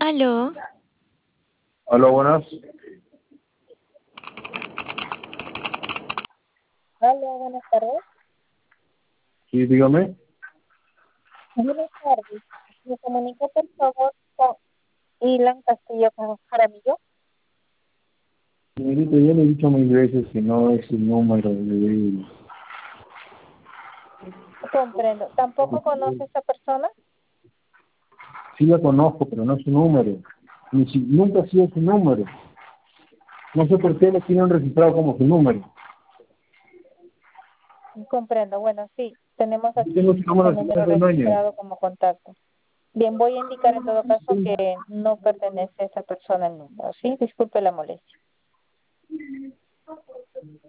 Aló, Hola, buenas. Hola, buenas tardes. Sí, dígame. Buenas tardes. Me comunica, por favor, con Ilan Castillo Jaramillo. Señorita, ya le he dicho mil veces que no es el número de él. Comprendo. ¿Tampoco conoce a esta persona? Sí la conozco, pero no es su número. Nunca ha sido su número. No sé por qué lo tienen registrado como su número. Comprendo. Bueno, sí, tenemos Yo tengo aquí su ese número hace número 2 años. registrado como contacto. Bien, voy a indicar en todo caso que no pertenece a esa persona el número, ¿sí? Disculpe la molestia.